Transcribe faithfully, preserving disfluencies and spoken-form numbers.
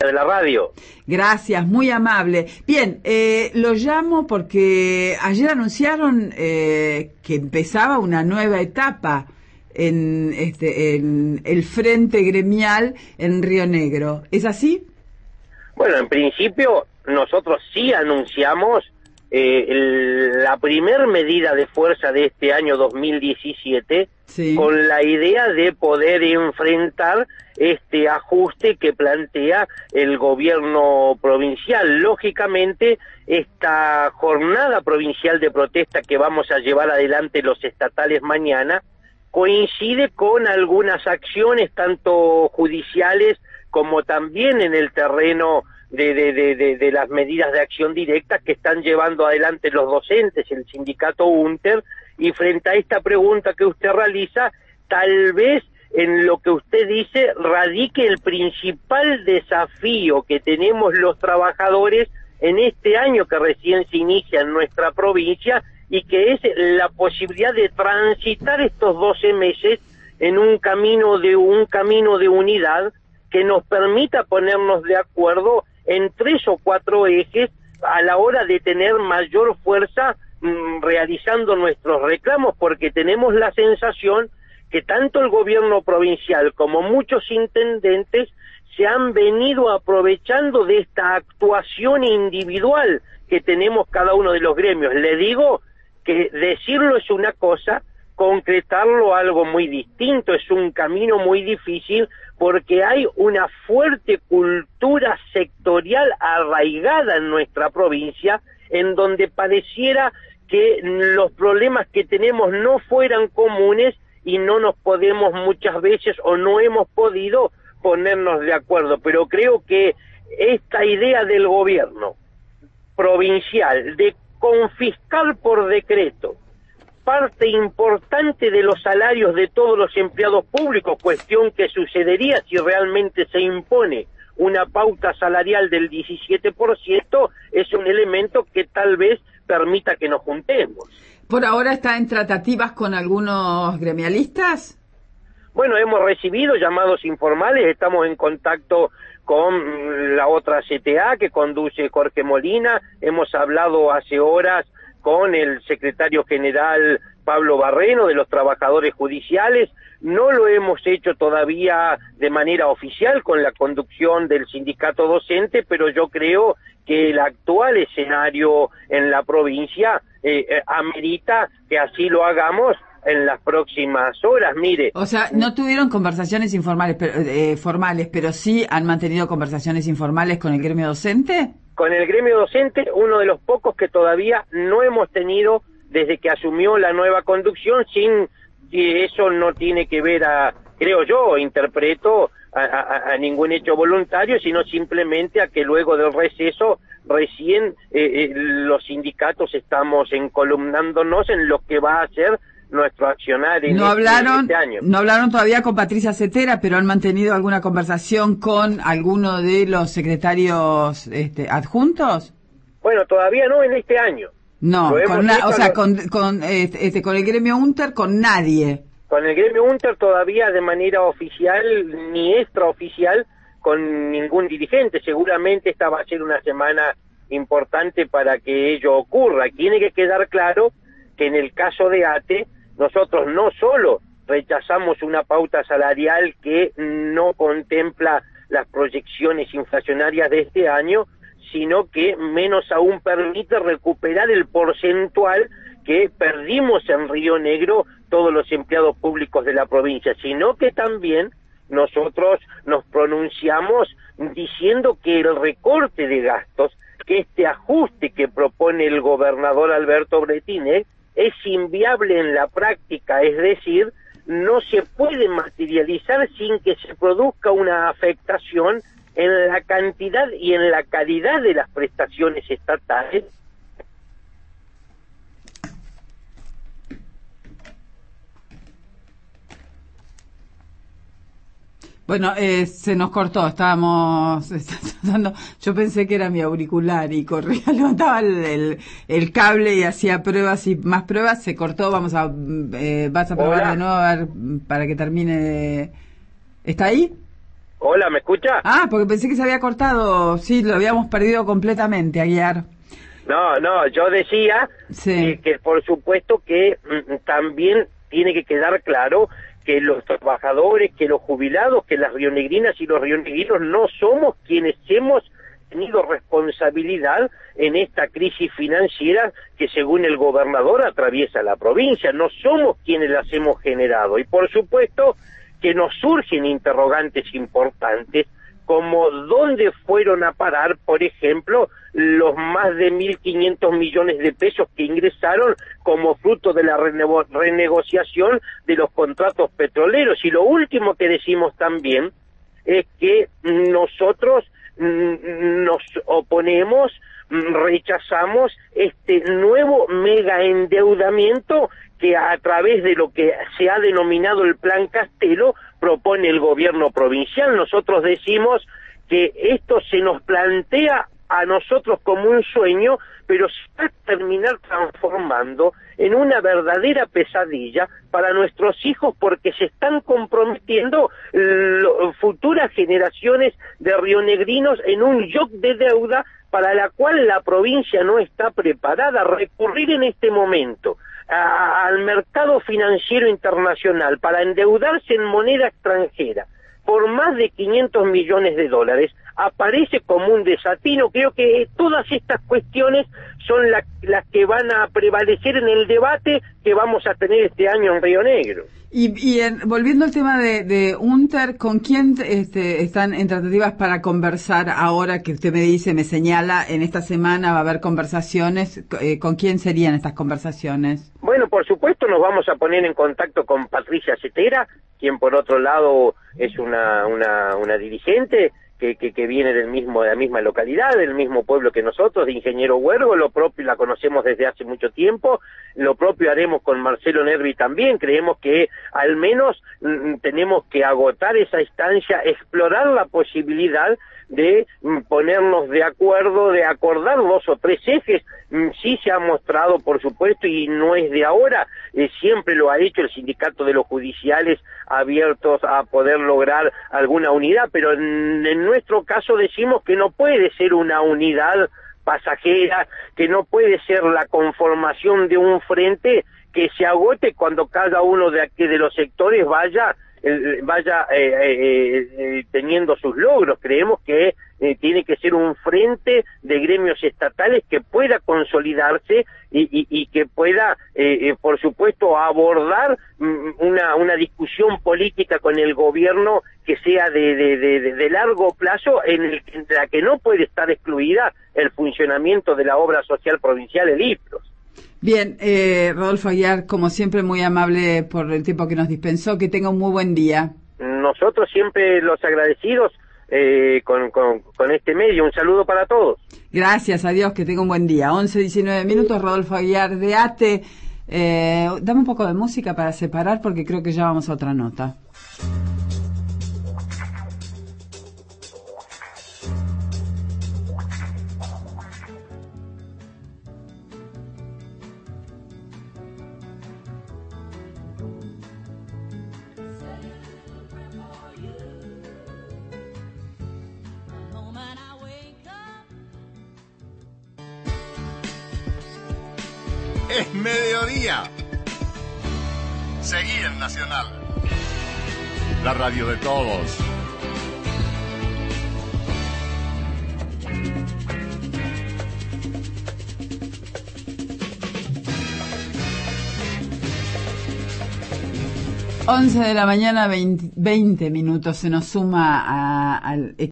de la radio. Gracias, muy amable. Bien, eh, lo llamo porque ayer anunciaron eh, que empezaba una nueva etapa en, este, en el Frente Gremial en Río Negro. ¿Es así? Bueno, en principio nosotros sí anunciamos eh, el, la primer medida de fuerza de este año dos mil diecisiete, sí, con la idea de poder enfrentar este ajuste que plantea el gobierno provincial. Lógicamente, esta jornada provincial de protesta que vamos a llevar adelante los estatales mañana coincide con algunas acciones, tanto judiciales como también en el terreno de, de, de, de, de las medidas de acción directa que están llevando adelante los docentes, el sindicato UNTER, y frente a esta pregunta que usted realiza, tal vez en lo que usted dice radique el principal desafío que tenemos los trabajadores en este año que recién se inicia en nuestra provincia, y que es la posibilidad de transitar estos doce meses en un camino de un camino de unidad que nos permita ponernos de acuerdo en tres o cuatro ejes a la hora de tener mayor fuerza mmm, realizando nuestros reclamos, porque tenemos la sensación que tanto el gobierno provincial como muchos intendentes se han venido aprovechando de esta actuación individual que tenemos cada uno de los gremios. Le digo que decirlo es una cosa, concretarlo algo muy distinto, es un camino muy difícil porque hay una fuerte cultura sectorial arraigada en nuestra provincia, en donde pareciera que los problemas que tenemos no fueran comunes y no nos podemos muchas veces o no hemos podido ponernos de acuerdo. Pero creo que esta idea del gobierno provincial de confiscar por decreto parte importante de los salarios de todos los empleados públicos, cuestión que sucedería si realmente se impone una pauta salarial del diecisiete por ciento, es un elemento que tal vez permita que nos juntemos. ¿Por ahora está en tratativas con algunos gremialistas? Bueno, hemos recibido llamados informales, estamos en contacto con la otra C T A que conduce Jorge Molina, hemos hablado hace horas con el secretario general Pablo Barreno de los trabajadores judiciales. No lo hemos hecho todavía de manera oficial con la conducción del sindicato docente, pero yo creo que el actual escenario en la provincia eh, eh, amerita que así lo hagamos en las próximas horas. Mire, o sea, no tuvieron conversaciones informales, pero, eh, formales, pero sí han mantenido conversaciones informales con el gremio docente. Con el gremio docente, uno de los pocos que todavía no hemos tenido desde que asumió la nueva conducción, sin que eso no tiene que ver a, creo yo, interpreto, a, a, a ningún hecho voluntario, sino simplemente a que luego del receso recién eh, eh, los sindicatos estamos encolumnándonos en lo que va a ser nuestro accionar en no este, hablaron, este año. No hablaron todavía con Patricia Cetera, pero han mantenido alguna conversación con alguno de los secretarios este, adjuntos. Bueno, todavía no en este año. No, con na, o sea, lo... con, con, este, este, con el gremio UNTER, con nadie. Con el gremio UNTER todavía de manera oficial ni extraoficial con ningún dirigente. Seguramente esta va a ser una semana importante para que ello ocurra. Tiene que quedar claro que en el caso de ATE, nosotros no solo rechazamos una pauta salarial que no contempla las proyecciones inflacionarias de este año, sino que menos aún permite recuperar el porcentual que perdimos en Río Negro todos los empleados públicos de la provincia, sino que también nosotros nos pronunciamos diciendo que el recorte de gastos, que este ajuste que propone el gobernador Alberto Brettine, es inviable en la práctica, es decir, no se puede materializar sin que se produzca una afectación en la cantidad y en la calidad de las prestaciones estatales. Bueno, eh, se nos cortó, estábamos tratando, yo pensé que era mi auricular y corría, levantaba el, el, el cable y hacía pruebas y más pruebas, se cortó, vamos a, eh, vas a probar Hola. de nuevo a ver para que termine. ¿Está ahí? Hola, ¿me escucha? Ah, porque pensé que se había cortado. Sí, lo habíamos perdido completamente, Aguiar. No, no, yo decía sí. que, que por supuesto que mm, también tiene que quedar claro que los trabajadores, que los jubilados, que las rionegrinas y los rionegrinos no somos quienes hemos tenido responsabilidad en esta crisis financiera que según el gobernador atraviesa la provincia, no somos quienes las hemos generado y por supuesto que nos surgen interrogantes importantes como dónde fueron a parar, por ejemplo, los más de mil quinientos millones de pesos que ingresaron como fruto de la renego- renegociación de los contratos petroleros. Y lo último que decimos también es que nosotros nos oponemos, rechazamos este nuevo mega endeudamiento que a través de lo que se ha denominado el Plan Castelo propone el gobierno provincial. Nosotros decimos que esto se nos plantea a nosotros como un sueño, pero se va a terminar transformando en una verdadera pesadilla para nuestros hijos porque se están comprometiendo lo, futuras generaciones de rionegrinos en un yoke de deuda para la cual la provincia no está preparada. Recurrir en este momento a, al mercado financiero internacional para endeudarse en moneda extranjera por más de quinientos millones de dólares aparece como un desatino. Creo que todas estas cuestiones son la, las que van a prevalecer en el debate que vamos a tener este año en Río Negro. Y, y en, volviendo al tema de, de UNTER, ¿con quién este, están en tratativas para conversar ahora que usted me dice, me señala, en esta semana va a haber conversaciones? Eh, ¿Con quién serían estas conversaciones? Bueno, por supuesto nos vamos a poner en contacto con Patricia Cetera, quien por otro lado es una, una, una dirigente que, que, que viene del mismo, de la misma localidad, del mismo pueblo que nosotros, de Ingeniero Huergo. Lo propio la conocemos desde hace mucho tiempo, lo propio haremos con Marcelo Nervi también. Creemos que al menos mm, tenemos que agotar esa instancia, explorar la posibilidad de mm, ponernos de acuerdo, de acordar dos o tres ejes. Mm, sí se ha mostrado, por supuesto, y no es de ahora, eh, siempre lo ha hecho el sindicato de los judiciales abiertos a poder lograr alguna unidad, pero en, en nuestro caso decimos que no puede ser una unidad pasajera, que no puede ser la conformación de un frente que se agote cuando cada uno de aquí de los sectores vaya eh, vaya eh, eh, eh, teniendo sus logros. Creemos que eh, tiene que ser un frente de gremios estatales que pueda consolidarse y, y, y que pueda, eh, eh, por supuesto, abordar mm, una, una discusión política con el gobierno que sea de, de, de, de largo plazo, en, el, en la que no puede estar excluida el funcionamiento de la obra social provincial, el I P R O S. Bien, eh, Rodolfo Aguiar, como siempre, muy amable por el tiempo que nos dispensó. Que tenga un muy buen día. Nosotros siempre los agradecidos eh, con, con, con este medio. Un saludo para todos. Gracias, adiós, que tenga un buen día. once, diecinueve minutos, Rodolfo Aguiar de ATE. Eh, dame un poco de música para separar porque creo que ya vamos a otra nota. Es mediodía. Seguí en Nacional, la radio de todos. once de la mañana, veinte, veinte minutos, se nos suma a, al